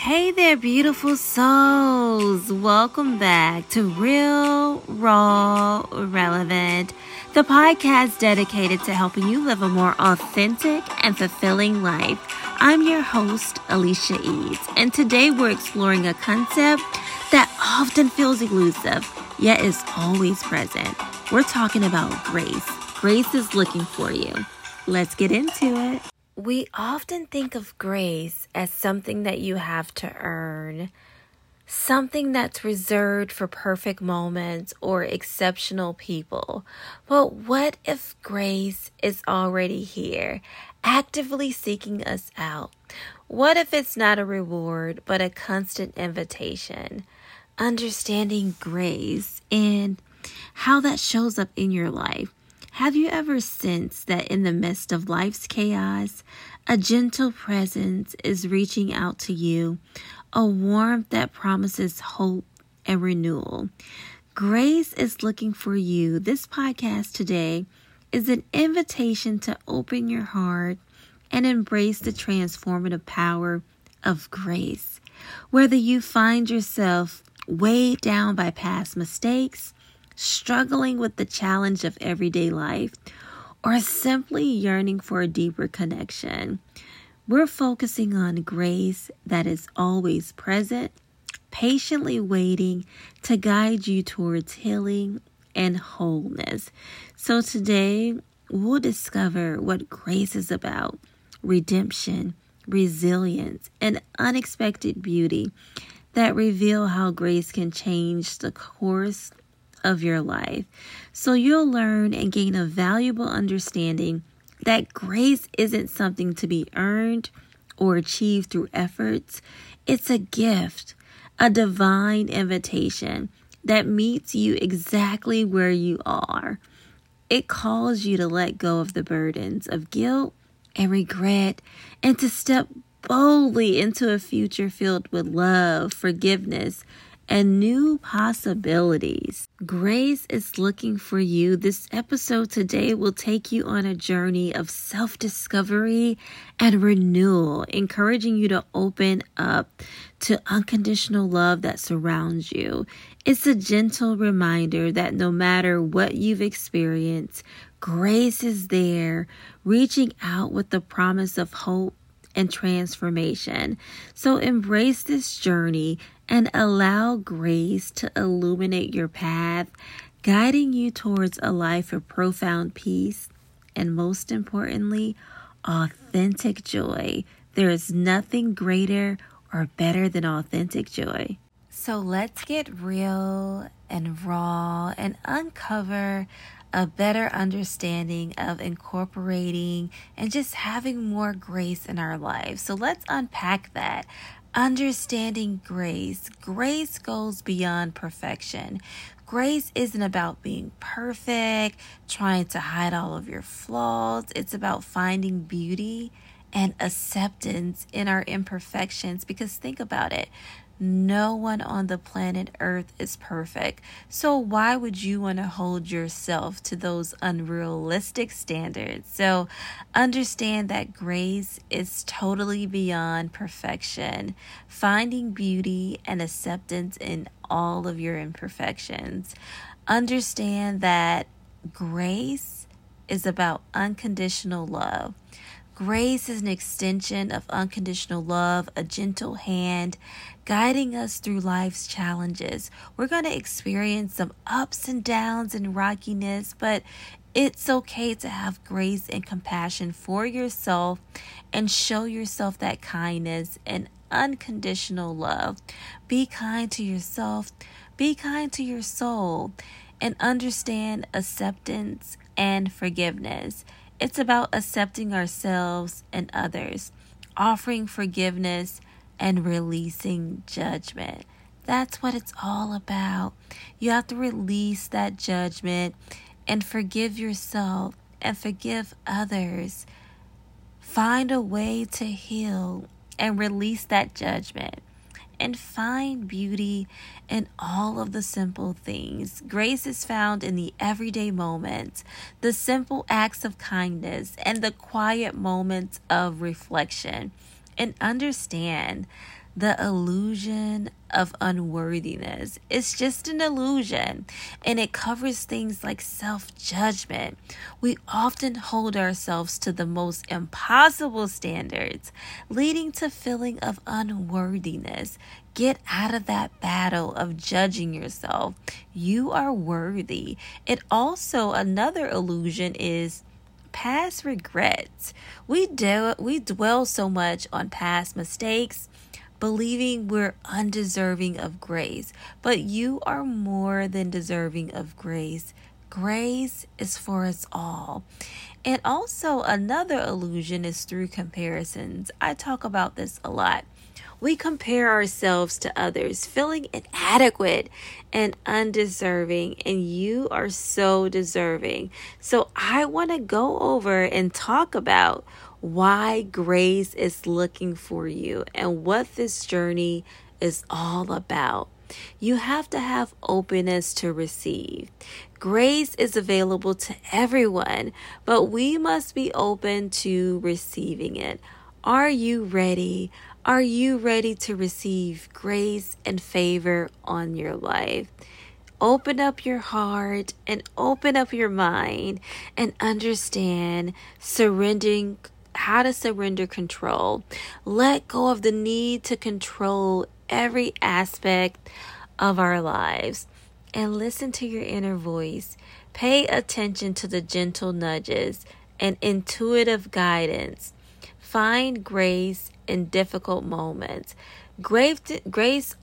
Hey there, beautiful souls. Welcome back to Real, Raw, Relevant, the podcast dedicated to helping you live a more authentic and fulfilling life. I'm your host, Alicia Eads, and today we're exploring a concept that often feels elusive, yet is always present. We're talking about grace. Grace is looking for you. Let's get into it. We often think of grace as something that you have to earn, something that's reserved for perfect moments or exceptional people. But what if grace is already here, actively seeking us out? What if it's not a reward, but a constant invitation? Understanding grace and how that shows up in your life. Have you ever sensed that in the midst of life's chaos, a gentle presence is reaching out to you, a warmth that promises hope and renewal? Grace is looking for you. This podcast today is an invitation to open your heart and embrace the transformative power of grace. Whether you find yourself weighed down by past mistakes, struggling with the challenge of everyday life, or simply yearning for a deeper connection, we're focusing on grace that is always present, patiently waiting to guide you towards healing and wholeness. So today, we'll discover what grace is about: redemption, resilience, and unexpected beauty that reveal how grace can change the course of your life. So you'll learn and gain a valuable understanding that grace isn't something to be earned or achieved through efforts. It's a gift, a divine invitation that meets you exactly where you are. It calls you to let go of the burdens of guilt and regret and to step boldly into a future filled with love, forgiveness, and new possibilities. Grace is looking for you. This episode today will take you on a journey of self-discovery and renewal, encouraging you to open up to unconditional love that surrounds you. It's a gentle reminder that no matter what you've experienced, grace is there, reaching out with the promise of hope and transformation. So embrace this journey and allow grace to illuminate your path, guiding you towards a life of profound peace and, most importantly, authentic joy. There is nothing greater or better than authentic joy. So let's get real and raw and uncover a better understanding of incorporating and just having more grace in our lives. So let's unpack that. Understanding grace. Grace goes beyond perfection. Grace isn't about being perfect, trying to hide all of your flaws. It's about finding beauty and acceptance in our imperfections. Because think about it. No one on the planet Earth is perfect. So why would you want to hold yourself to those unrealistic standards? So understand that grace is totally beyond perfection, finding beauty and acceptance in all of your imperfections. Understand that grace is about unconditional love. Grace is an extension of unconditional love, a gentle hand guiding us through life's challenges. We're going to experience some ups and downs and rockiness, but it's okay to have grace and compassion for yourself and show yourself that kindness and unconditional love. Be kind to yourself, be kind to your soul, and understand acceptance and forgiveness. It's about accepting ourselves and others, offering forgiveness, and releasing judgment. That's what it's all about. You have to release that judgment and forgive yourself and forgive others. Find a way to heal and release that judgment. And find beauty in all of the simple things. Grace is found in the everyday moments, the simple acts of kindness, and the quiet moments of reflection. and understand the illusion of unworthiness. It's just an illusion, and it covers things like self-judgment. We often hold ourselves to the most impossible standards, leading to feeling of unworthiness. Get out of that battle of judging yourself. You are worthy. It also, another illusion is past regrets. We dwell so much on past mistakes, believing we're undeserving of grace. But you are more than deserving of grace. Grace is for us all. And also, another illusion is through comparisons. I talk about this a lot. We compare ourselves to others, feeling inadequate and undeserving, and you are so deserving. So I want to go over and talk about why grace is looking for you and what this journey is all about. You have to have openness to receive. Grace is available to everyone, but we must be open to receiving it. Are you ready? Are you ready to receive grace and favor on your life? Open up your heart and open up your mind and understand how to surrender control. Let go of the need to control every aspect of our lives and listen to your inner voice. Pay attention to the gentle nudges and intuitive guidance. Find grace in difficult moments. Grace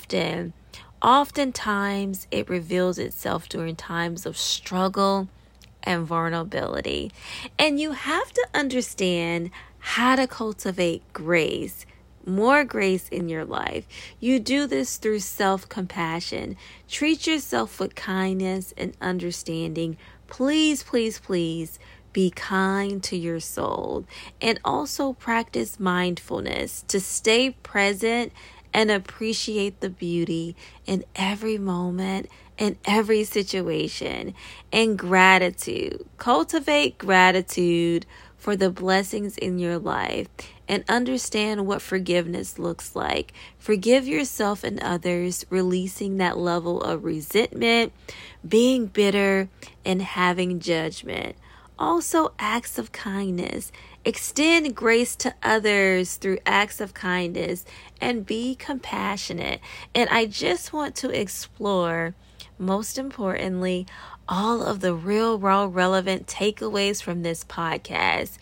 oftentimes it reveals itself during times of struggle and vulnerability. And you have to understand how to cultivate grace, more grace in your life. You do this through self-compassion. Treat yourself with kindness and understanding. Please, please, please be kind to your soul. And also practice mindfulness to stay present and appreciate the beauty in every moment, in every situation. And gratitude. Cultivate gratitude for the blessings in your life and understand what forgiveness looks like. Forgive yourself and others, releasing that level of resentment, being bitter, and having judgment. Also, acts of kindness. Extend grace to others through acts of kindness and be compassionate. And I just want to explore, most importantly, all of the real, raw, relevant takeaways from this podcast.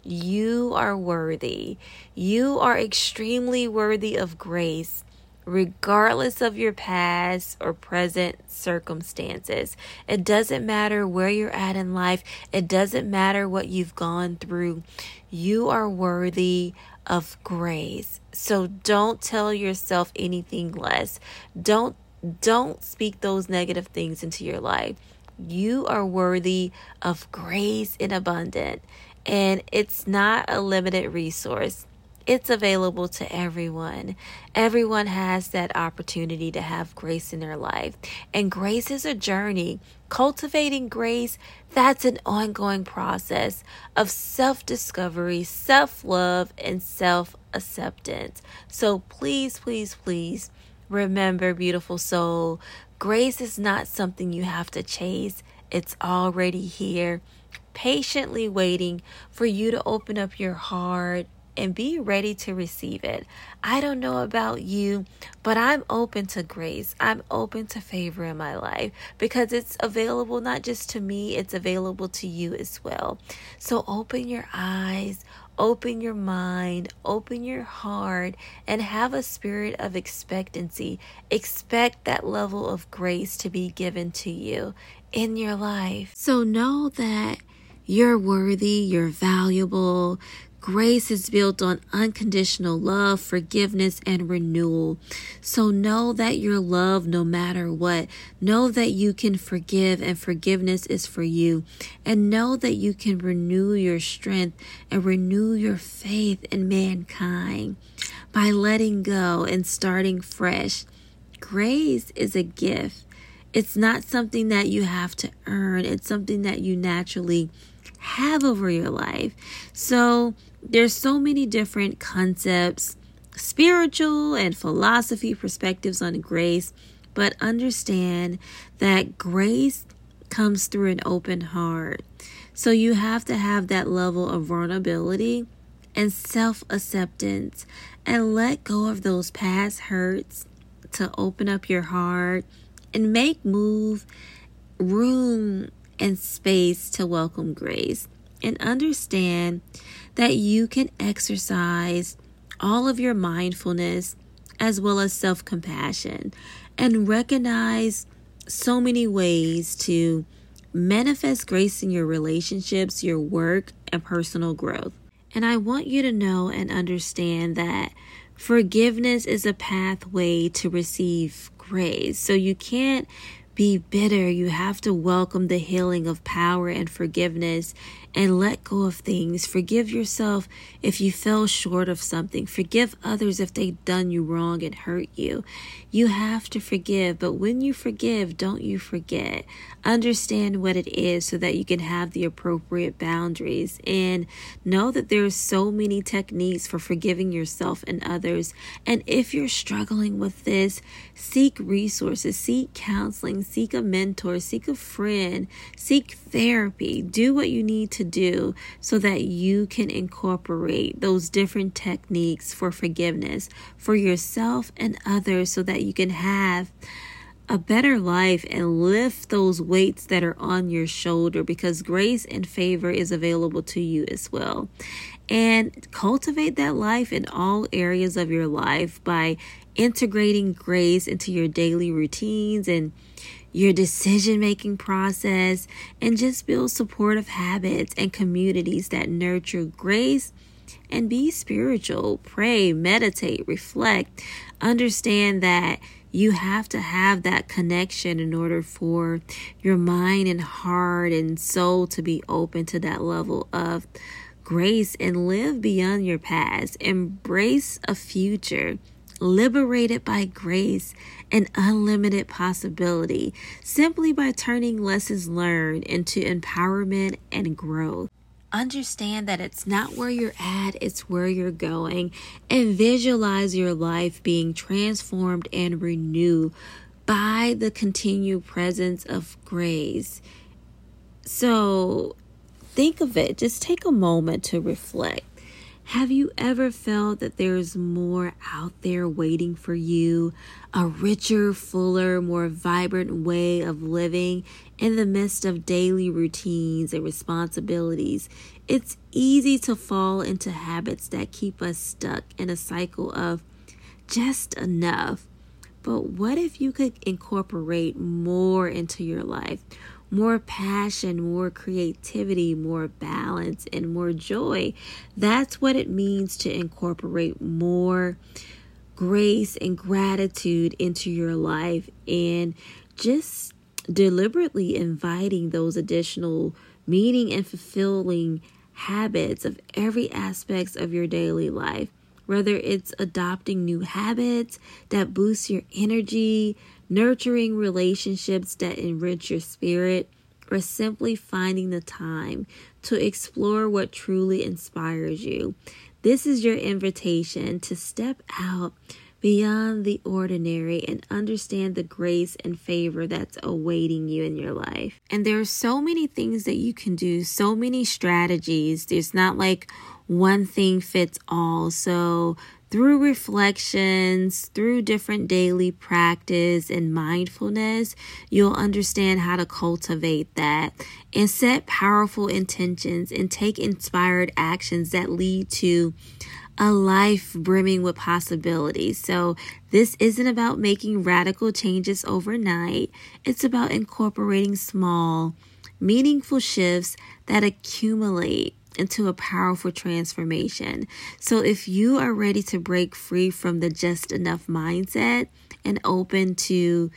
You are worthy. You are extremely worthy of grace, regardless of your past or present circumstances. It doesn't matter where you're at in life. It doesn't matter what you've gone through. You are worthy of grace. So don't tell yourself anything less. Don't speak those negative things into your life. You are worthy of grace in abundance, and it's not a limited resource. It's available to everyone. Everyone has that opportunity to have grace in their life. And grace is a journey. Cultivating grace, that's an ongoing process of self-discovery, self-love, and self-acceptance. So please, please, please remember, beautiful soul, grace is not something you have to chase. It's already here, patiently waiting for you to open up your heart and be ready to receive it. I don't know about you, but I'm open to grace. I'm open to favor in my life because it's available not just to me, it's available to you as well. So open your eyes, open your mind, open your heart, and have a spirit of expectancy. Expect that level of grace to be given to you in your life. So know that you're worthy, you're valuable. Grace is built on unconditional love, forgiveness, and renewal. So know that you're loved no matter what. Know that you can forgive and forgiveness is for you. And know that you can renew your strength and renew your faith in mankind by letting go and starting fresh. Grace is a gift. It's not something that you have to earn. It's something that you naturally have over your life. So there's so many different concepts, spiritual and philosophy perspectives on grace, but understand that grace comes through an open heart. So you have to have that level of vulnerability and self-acceptance and let go of those past hurts to open up your heart and make room and space to welcome grace. And understand that you can exercise all of your mindfulness as well as self-compassion and recognize so many ways to manifest grace in your relationships, your work, and personal growth. And I want you to know and understand that forgiveness is a pathway to receive grace. So you can't be bitter. You have to welcome the healing of power and forgiveness and let go of things. Forgive yourself if you fell short of something. Forgive others if they've done you wrong and hurt you. You have to forgive, but when you forgive, don't you forget. Understand what it is so that you can have the appropriate boundaries, and know that there are so many techniques for forgiving yourself and others. And if you're struggling with this, seek resources, seek counseling, seek a mentor, seek a friend, seek therapy. Do what you need to do so that you can incorporate those different techniques for forgiveness for yourself and others so that you can have a better life and lift those weights that are on your shoulder, because grace and favor is available to you as well. And cultivate that life in all areas of your life by integrating grace into your daily routines and your decision-making process, and just build supportive habits and communities that nurture grace. And be spiritual. Pray, meditate, reflect. Understand that you have to have that connection in order for your mind and heart and soul to be open to that level of grace, and live beyond your past. Embrace a future liberated by grace and unlimited possibility, simply by turning lessons learned into empowerment and growth. Understand that it's not where you're at, it's where you're going, and visualize your life being transformed and renewed by the continued presence of grace. So think of it. Just take a moment to reflect. Have you ever felt that there's more out there waiting for you? A richer, fuller, more vibrant way of living in the midst of daily routines and responsibilities. It's easy to fall into habits that keep us stuck in a cycle of just enough. But what if you could incorporate more into your life? More passion, more creativity, more balance, and more joy. That's what it means to incorporate more grace and gratitude into your life, and just deliberately inviting those additional meaning and fulfilling habits of every aspect of your daily life. Whether it's adopting new habits that boost your energy, nurturing relationships that enrich your spirit, or simply finding the time to explore what truly inspires you. This is your invitation to step out beyond the ordinary and understand the grace and favor that's awaiting you in your life. And there are so many things that you can do, so many strategies. There's not like one thing fits all. So through reflections, through different daily practice and mindfulness, you'll understand how to cultivate that and set powerful intentions and take inspired actions that lead to a life brimming with possibilities. So this isn't about making radical changes overnight. It's about incorporating small, meaningful shifts that accumulate into a powerful transformation. So if you are ready to break free from the just enough mindset and open to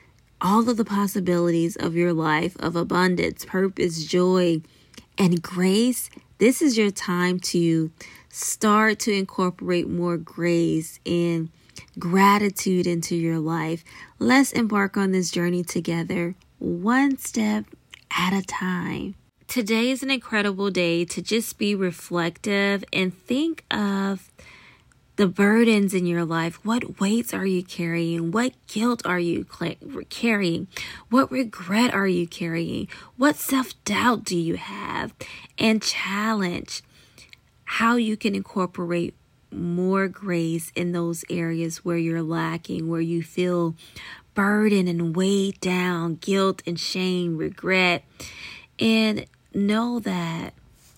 all of the possibilities of your life of abundance, purpose, joy, and grace, this is your time to start to incorporate more grace and gratitude into your life. Let's embark on this journey together, one step at a time. Today is an incredible day to just be reflective and think of the burdens in your life. What weights are you carrying? What guilt are you carrying? What regret are you carrying? What self-doubt do you have? And challenge how you can incorporate more grace in those areas where you're lacking, where you feel burdened and weighed down, guilt and shame, regret. And know that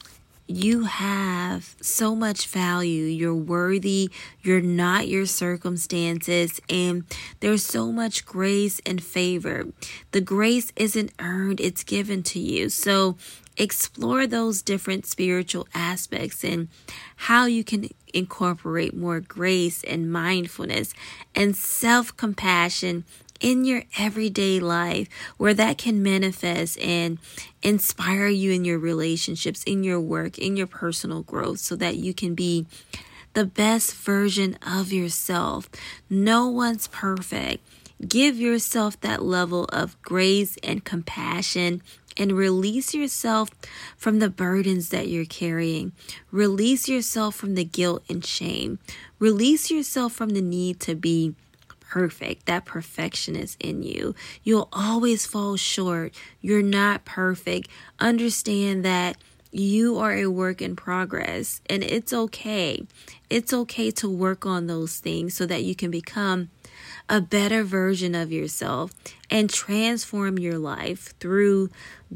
you have so much value. You're worthy. You're not your circumstances. And there's so much grace and favor. The grace isn't earned, it's given to you. So explore those different spiritual aspects and how you can incorporate more grace and mindfulness and self-compassion in your everyday life, where that can manifest and inspire you in your relationships, in your work, in your personal growth, so that you can be the best version of yourself. No one's perfect. Give yourself that level of grace and compassion and release yourself from the burdens that you're carrying. Release yourself from the guilt and shame. Release yourself from the need to be perfect. That perfection is in you. You'll always fall short. You're not perfect. Understand that you are a work in progress, and it's okay. It's okay to work on those things so that you can become a better version of yourself and transform your life through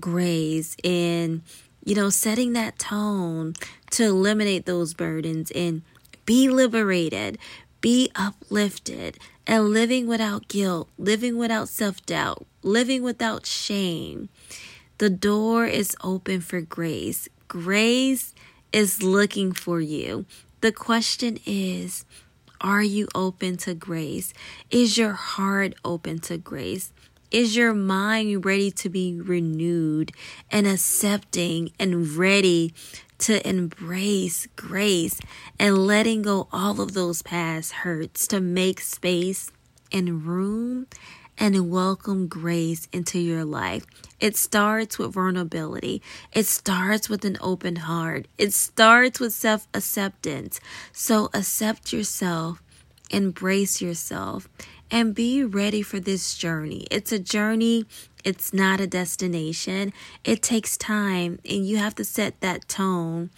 grace and, setting that tone to eliminate those burdens and be liberated, be uplifted, and living without guilt, living without self-doubt, living without shame. The door is open for grace. Grace is looking for you. The question is, are you open to grace? Is your heart open to grace? Is your mind ready to be renewed and accepting and ready to embrace grace and letting go all of those past hurts to make space and room and welcome grace into your life? It starts with vulnerability. It starts with an open heart. It starts with self-acceptance. So accept yourself, embrace yourself, and be ready for this journey. It's a journey. It's not a destination. It takes time, and you have to set that tone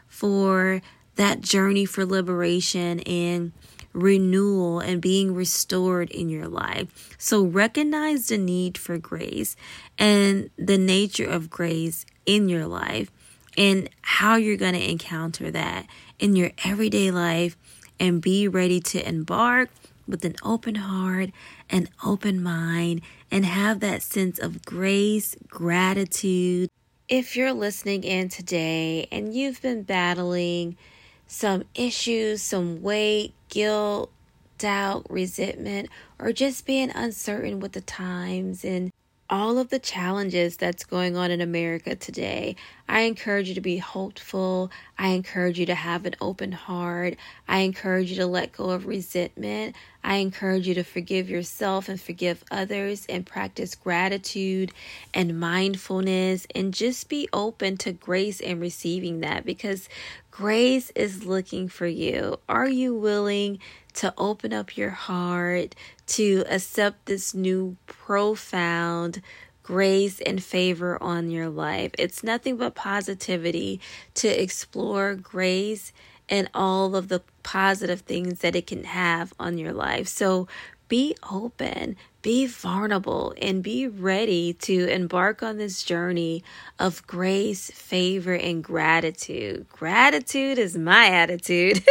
for that journey for liberation and renewal and being restored in your life. So recognize the need for grace and the nature of grace in your life and how you're going to encounter that in your everyday life, and be ready to embark with an open heart, an open mind, and have that sense of grace, gratitude. If you're listening in today and you've been battling some issues, some weight, guilt, doubt, resentment, or just being uncertain with the times and all of the challenges that's going on in America today, I encourage you to be hopeful. I encourage you to have an open heart. I encourage you to let go of resentment. I encourage you to forgive yourself and forgive others and practice gratitude and mindfulness and just be open to grace and receiving that, because grace is looking for you. Are you willing to open up your heart to accept this new profound grace and favor on your life? It's nothing but positivity to explore grace and all of the positive things that it can have on your life. So be open, be vulnerable, and be ready to embark on this journey of grace, favor, and gratitude. Gratitude is my attitude.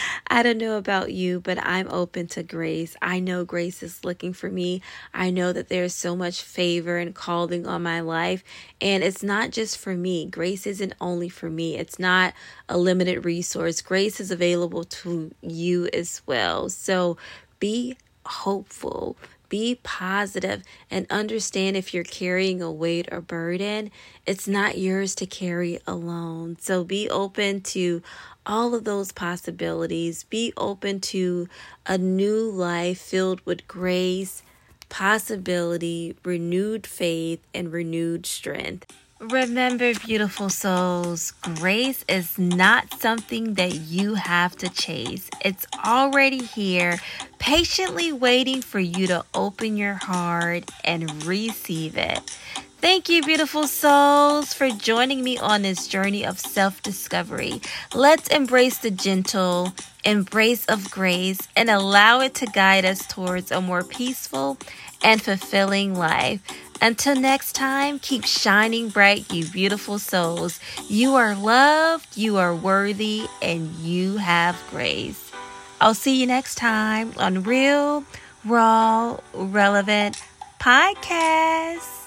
I don't know about you, but I'm open to grace. I know grace is looking for me. I know that there's so much favor and calling on my life, and it's not just for me. Grace isn't only for me. It's not a limited resource. Grace is available to you as well. So be hopeful, be positive, and understand if you're carrying a weight or burden, it's not yours to carry alone. So be open to all of those possibilities. Be open to a new life filled with grace, possibility, renewed faith, and renewed strength. Remember, beautiful souls, grace is not something that you have to chase. It's already here, patiently waiting for you to open your heart and receive it. Thank you, beautiful souls, for joining me on this journey of self-discovery. Let's embrace the gentle embrace of grace and allow it to guide us towards a more peaceful and fulfilling life. Until next time, keep shining bright, you beautiful souls. You are loved, you are worthy, and you have grace. I'll see you next time on Real, Raw, Relevant Podcast.